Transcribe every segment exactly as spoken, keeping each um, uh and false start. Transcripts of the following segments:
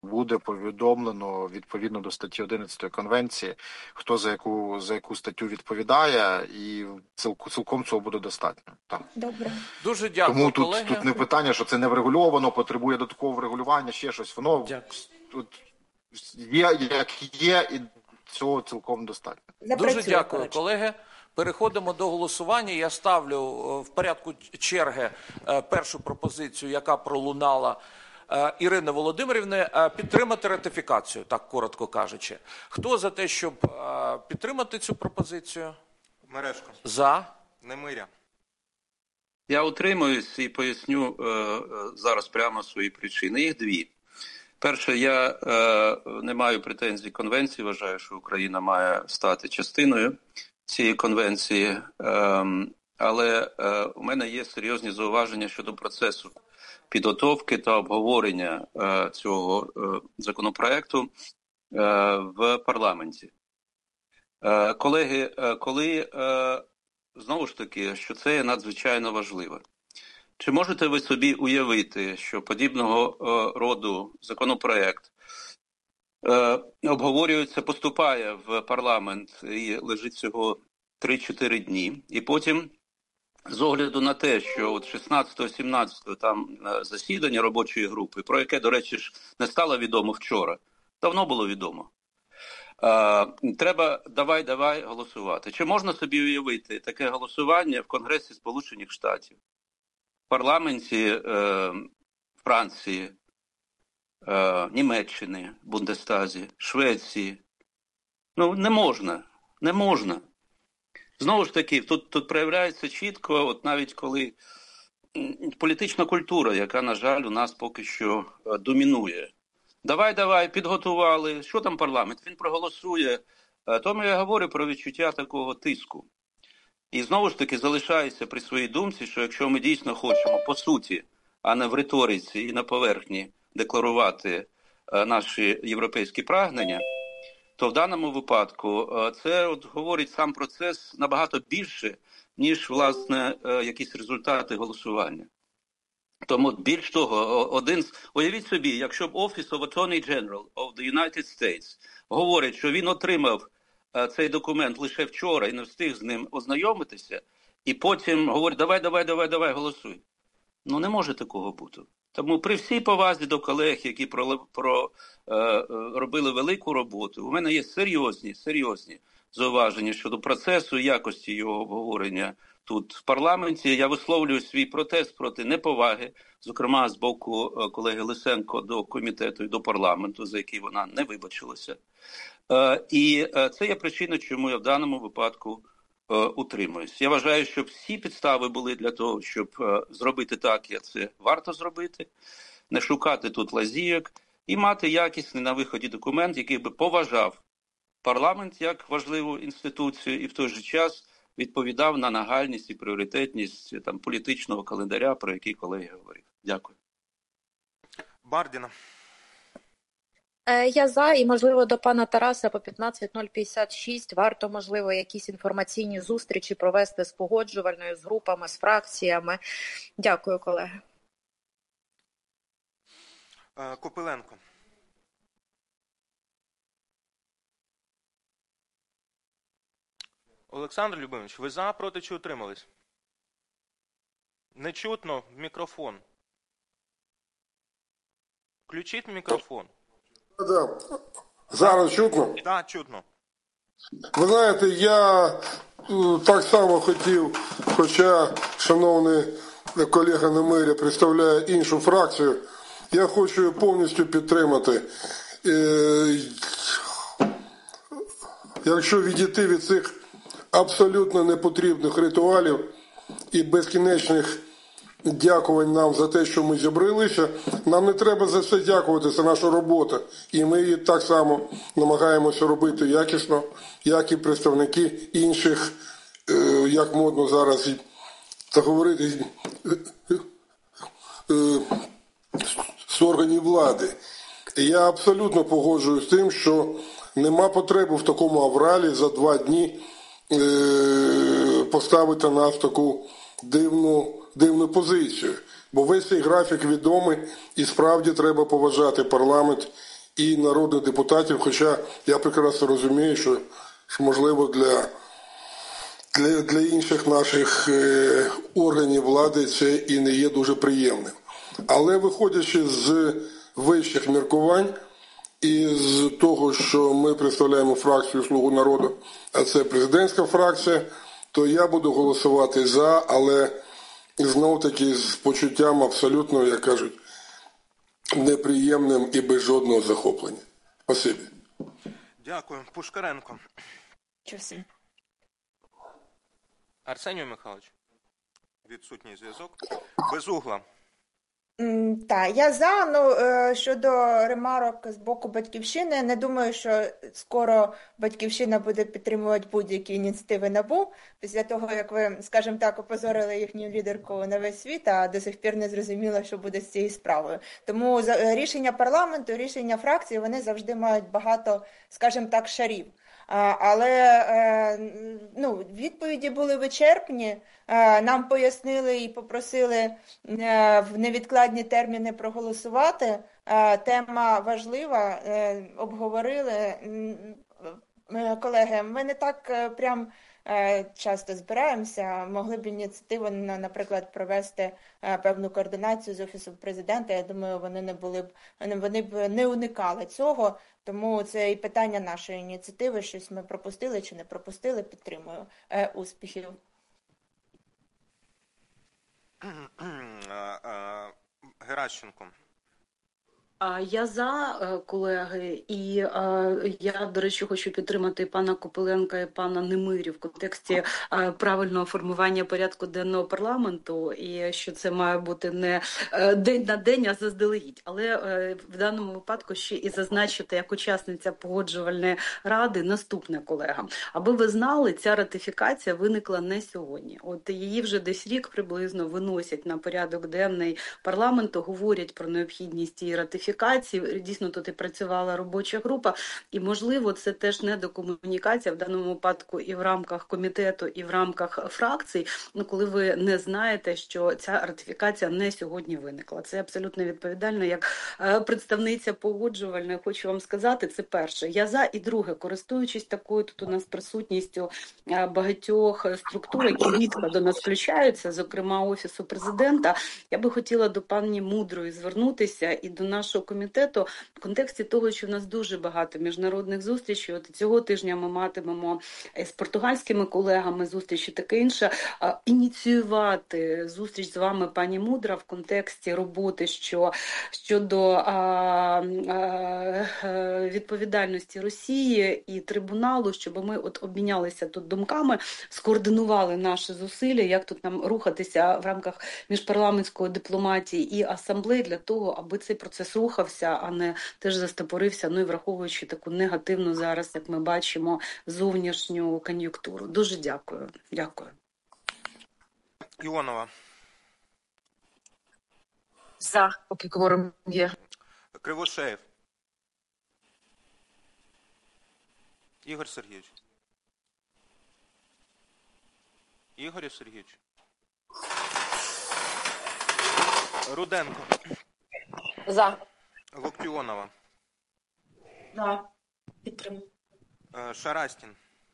буде повідомлено відповідно до статті одинадцятої конвенції, хто за яку за яку статтю відповідає, і цілком цього буде достатньо. Так. Добре. Дуже дякую, Тому тут, колеги. тут не питання, що це не врегульовано, потребує додаткового врегулювання, ще щось. Воно дякую. Тут є, як є, і цього цілком достатньо. Дуже дякую, колеги. Переходимо до голосування. Я ставлю в порядку черги першу пропозицію, яка пролунала Ірини Володимирівни, підтримати ратифікацію, так коротко кажучи. Хто за те, щоб підтримати цю пропозицію? Мережко. За. Немиря. Я утримуюсь і поясню е, зараз прямо свої причини. Їх дві. Перше, я е, не маю претензій конвенції, вважаю, що Україна має стати частиною цієї конвенції, е, але е, у мене є серйозні зауваження щодо процесу підготовки та обговорення е, цього е, законопроекту е, в парламенті. Е, колеги, е, коли, е, знову ж таки, що це є надзвичайно важливо. Чи можете ви собі уявити, що подібного е, роду законопроект е, обговорюється, поступає в парламент і лежить всього три-чотири дні, і потім, з огляду на те, що от шістнадцятого-сімнадцятого там засідання робочої групи, про яке, до речі, ж не стало відомо вчора, давно було відомо, е, треба давай-давай голосувати. Чи можна собі уявити таке голосування в Конгресі Сполучених Штатів, в парламенті е, Франції, е, Німеччини, Бундестазі, Швеції? Ну, не можна, не можна. Знову ж таки, тут, тут проявляється чітко, от навіть коли політична культура, яка, на жаль, у нас поки що домінує. Давай, давай, підготували. Що там парламент? Він проголосує. Тому я говорю про відчуття такого тиску. І знову ж таки залишаюся при своїй думці, що якщо ми дійсно хочемо по суті, а не в риториці і на поверхні декларувати наші європейські прагнення, то в даному випадку це от говорить сам процес набагато більше, ніж, власне, якісь результати голосування. Тому, більш того, один з... Уявіть собі, якщо б Office of Attorney General of the United States говорить, що він отримав цей документ лише вчора і не встиг з ним ознайомитися, і потім говорить, давай, давай, давай, давай, голосуй. Ну, не може такого бути. Тому при всій повазі до колег, які про, про, е, робили велику роботу, у мене є серйозні, серйозні зауваження щодо процесу і якості його обговорення тут в парламенті. Я висловлюю свій протест проти неповаги, зокрема з боку колеги Лисенко до комітету і до парламенту, за який вона не вибачилася. Е, і це є причина, чому я в даному випадку е, утримуюсь. Я вважаю, що всі підстави були для того, щоб е, зробити так, як це варто зробити, не шукати тут лазійок і мати якісний на виході документ, який би поважав парламент як важливу інституцію і в той же час відповідав на нагальність і пріоритетність там політичного календаря, про який колеги говорив. Дякую. Бардіна. Я за, і, можливо, до пана Тараса по п'ятнадцять нуль п'ятдесят шість варто, можливо, якісь інформаційні зустрічі провести з погоджувальною, з групами, з фракціями. Дякую, колеги. Копиленко. Олександр Любимович, ви за, проти чи утримались? Не чутно в мікрофон. Включіть мікрофон. Да. Зараз чутно? Так, да, чутно. Ви знаєте, я так само хотів, хоча шановний колега Немиря представляє іншу фракцію, я хочу повністю підтримати. Е, якщо відійти від цих абсолютно непотрібних ритуалів і безкінечних дякувань нам за те, що ми зібралися, нам не треба за все дякувати, це наша робота. І ми її так само намагаємося робити якісно, як і представники інших, як модно зараз так говорити, з органів влади. Я абсолютно погоджуюсь з тим, що нема потреби в такому авралі за два дні поставити нас в таку дивну дивну позицію, бо весь цей графік відомий і справді треба поважати парламент і народних депутатів, хоча я прекрасно розумію, що, що можливо для, для, для інших наших е, органів влади це і не є дуже приємним. Але виходячи з вищих міркувань і з того, що ми представляємо фракцію «Слугу народу», а це президентська фракція, то я буду голосувати за, але знов-таки з почуттям абсолютно, як кажуть, неприємним і без жодного захоплення. Спасибі. Дякую. Пушкаренко. Чуси. Арсеній Михайлович. Відсутній зв'язок. Безугла. Так, я за, ну, щодо ремарок з боку Батьківщини, не думаю, що скоро Батьківщина буде підтримувати будь-які ініціативи НАБУ, після того, як ви, скажімо так, опозорили їхню лідерку на весь світ, а до сих пір не зрозуміло, що буде з цією справою. Тому рішення парламенту, рішення фракції, вони завжди мають багато, скажімо так, шарів. Але ну, відповіді були вичерпні, нам пояснили і попросили в невідкладні терміни проголосувати. Тема важлива, обговорили. Колеги, ми не так прям часто збираємося, могли б ініціативу, наприклад, провести певну координацію з Офісом Президента. Я думаю, вони не були б, вони б не уникали цього. Тому це і питання нашої ініціативи, щось ми пропустили чи не пропустили, підтримую. Успіхів. Геращенко. Я за, колеги, і я, до речі, хочу підтримати пана Копиленка і пана Немирю в контексті правильного формування порядку денного парламенту, і що це має бути не день на день, а заздалегідь. Але в даному випадку ще і зазначити як учасниця погоджувальної ради наступне, колега. Аби ви знали, ця ратифікація виникла не сьогодні. От її вже десь рік приблизно виносять на порядок денний парламенту, говорять про необхідність її ратифікації. Дійсно, тут і працювала робоча група, і, можливо, це теж недокомунікація в даному випадку і в рамках комітету, і в рамках фракцій, ну, коли ви не знаєте, що ця ратифікація не сьогодні виникла. Це абсолютно відповідально. Як представниця погоджувальної, хочу вам сказати, це перше. Я за, і друге, користуючись такою тут у нас присутністю багатьох структур, які рідко до нас включаються, зокрема Офісу Президента, я би хотіла до пані Мудрої звернутися і до нашого комітету в контексті того, що в нас дуже багато міжнародних зустрічей. От цього тижня ми матимемо з португальськими колегами зустрічі, таке інше. Ініціювати зустріч з вами, пані Мудра, в контексті роботи що, щодо а, а, відповідальності Росії і трибуналу, щоб ми от обмінялися тут думками, скоординували наші зусилля, як тут нам рухатися в рамках міжпарламентської дипломатії і асамблеї для того, аби цей процес рухався, а не теж застопорився, ну і враховуючи таку негативну зараз, як ми бачимо, зовнішню кон'юнктуру. Дуже дякую. Дякую. Іонова. За, поки кворум є. Кривошеєв. Ігор Сергійович. Ігор Сергійович. Руденко. За. Локтіонова. За. Підтримую. Шарастін.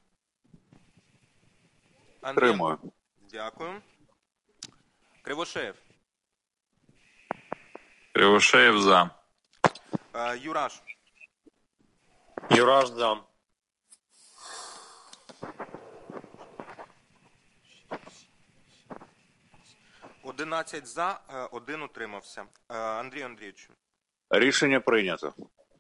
Підтримую. Дякую. Кривошеєв. Кривошеєв за. Юраш. Юраш за. одинадцять за, один утримався. Андрій Андрійович. Рішення прийнято.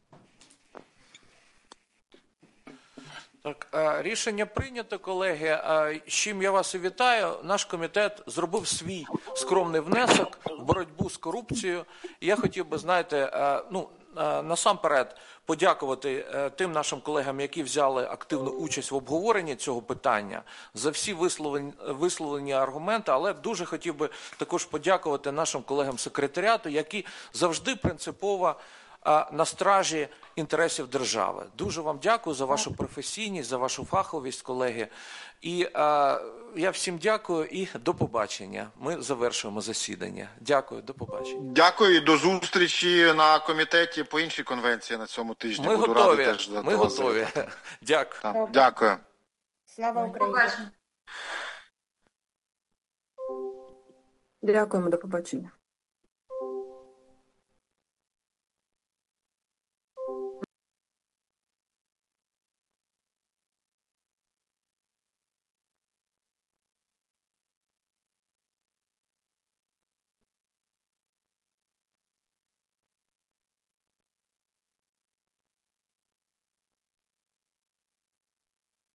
Так, рішення прийнято, колеги. З чим я вас і вітаю. Наш комітет зробив свій скромний внесок в боротьбу з корупцією. І я хотів би, знаєте, ну, насамперед подякувати тим нашим колегам, які взяли активну участь в обговоренні цього питання, за всі висловлені, висловлені аргументи, але дуже хотів би також подякувати нашим колегам секретаріату, які завжди принципово на стражі інтересів держави. Дуже вам дякую за вашу професійність, за вашу фаховість, колеги. І е, я всім дякую і до побачення. Ми завершуємо засідання. Дякую, до побачення. Дякую і до зустрічі на комітеті по іншій конвенції на цьому тижні. Ми Буду готові. радий теж за Ми вас готові. завітати. Дякую. Так, дякую. Слава Україні! Дякуємо, до побачення.